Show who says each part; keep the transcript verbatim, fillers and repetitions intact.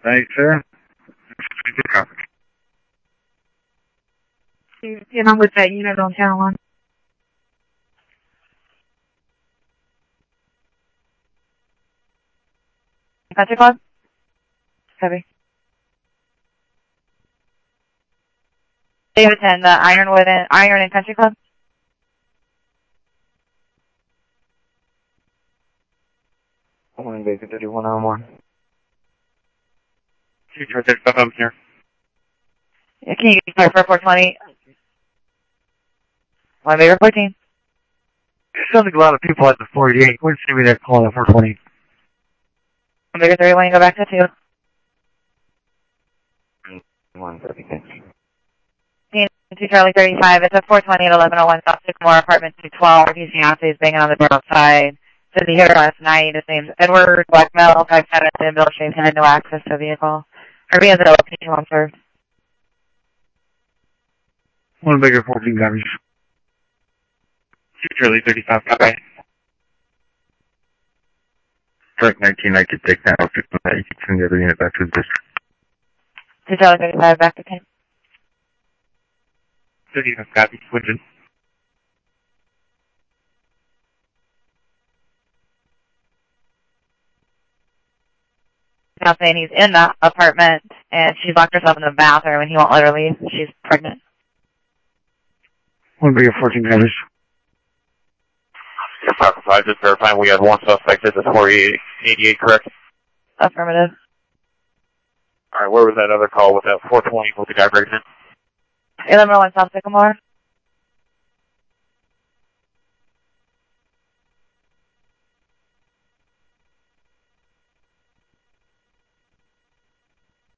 Speaker 1: Thanks, sir.
Speaker 2: And I'm with that unit on channel one. Country Club? Heavy. Davidson, the Ironwood and Iron and Country Club?
Speaker 1: One Bacon thirty-one oh one.
Speaker 3: Two Charlie thirty-five, I'm here.
Speaker 2: Yeah, can you get for four twenty? One Baker fourteen.
Speaker 1: It sounds like a lot of people at the forty-eight. Wouldn't see me there calling at four twenty.
Speaker 2: One Baker thirty-one, you go back to two.
Speaker 1: One thirty, thanks.
Speaker 2: two Charlie thirty-five, it's at four twenty at eleven oh one South Sycamore, apartment two twelve. He's fiancé, banging on the door outside. Said he hit her last night. His name's Edward Blackmel, five seven, and Bill Shane had no access to the vehicle. Or he has a location on first.
Speaker 1: One Bigger fourteen garbage.
Speaker 3: Two Charlie thirty-five, bye-bye.
Speaker 1: Strike nineteen, I could take that. I'll fix that. You can send the other unit back to the district.
Speaker 2: two Charlie thirty-five, back to ten.
Speaker 3: thirty-five, copy, switching.
Speaker 2: Now saying he's in the apartment, and she's locked herself in the bathroom, and he won't let her leave. She's pregnant.
Speaker 1: One Bigger fourteen garbage.
Speaker 3: Falcon five, just verifying we had one suspect at the forty-eight eighty-eight, correct?
Speaker 2: Affirmative.
Speaker 3: Alright, where was that other call with that four twenty with the guy breaking in?
Speaker 2: eleven oh one South Sycamore.